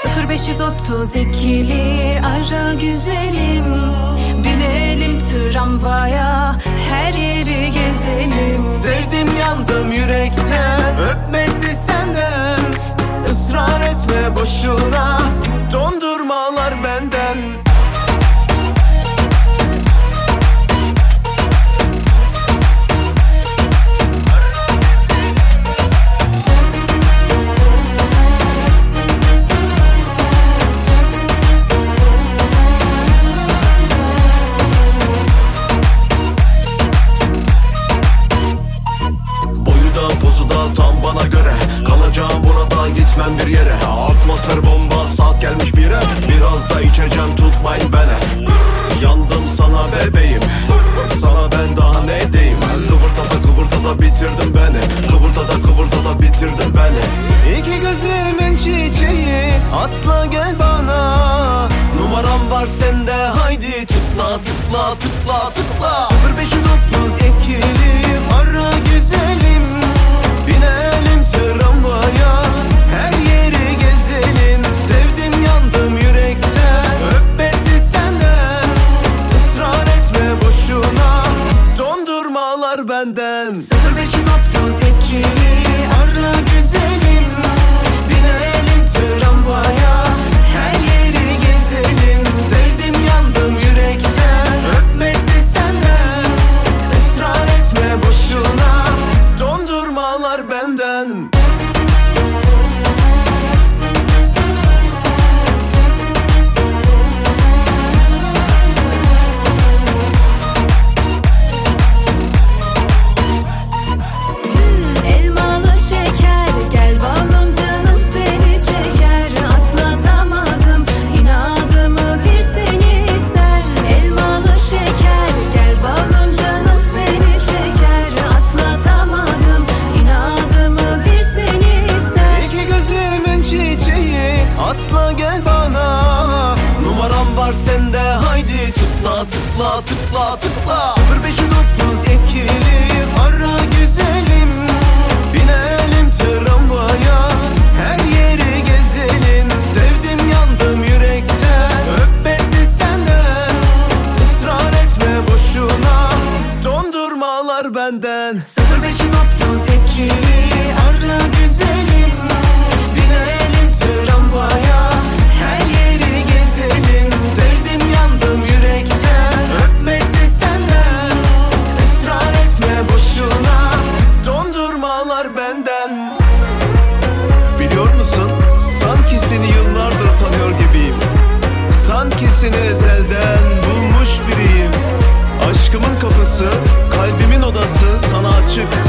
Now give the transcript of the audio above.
0532'li ara güzelim, binelim tramvaya, her yeri gezelim. Sevdim yandım yürekten, öpmesi senden. Israr etme boşuna, dondurmalar benden. Tam bana göre, kalacağım burada, gitmem bir yere. Atmosfer bomba, saat gelmiş bire. Biraz da içeceğim, tutmayın beni. Yandım sana bebeğim, sana ben daha ne diyeyim. Kıvırtada bitirdin beni, kıvırtada bitirdin beni. İki gözümün çiçeği, atla gel bana. Numaram var sende, haydi tıkla. 0532'li ara güzelim, binelim tramvaya, her yeri gezelim. Sevdim yandım yürekten, öpmesi senden. Israr etme boşuna, dondurmalar benden. 0532'li ara güzelim, binelim tramvaya, her yeri gezelim. Sevdim yandım yürekten, öpmesi senden. Israr etme boşuna, dondurmalar benden. Elmalı şeker, gel balım canım seni çeker. Atlatamadım inadımı, bir seni ister. Elmalı şeker, gel balım canım seni çeker. Atlatamadım inadımı, bir seni ister. İki gözümün çiçeği, atla gel bana. Numaram var sende, haydi tıkla. 0532'li ara güzelim, binelim tramvaya, her yeri gezelim. Sevdim yandım yürekten, öpmesi senden. Israr etme boşuna, dondurmalar benden. 0532'li ara güzelim, binelim tramvaya, her yeri gezelim. Sevdim yandım yürekten, öpmesi senden. Israr etme boşuna, dondurmalar benden. Biliyor musun, sanki seni yıllardır tanıyor gibiyim. Sanki seni ezelden bulmuş biriyim. Aşkımın kapısı, kalbimin odası sana açık.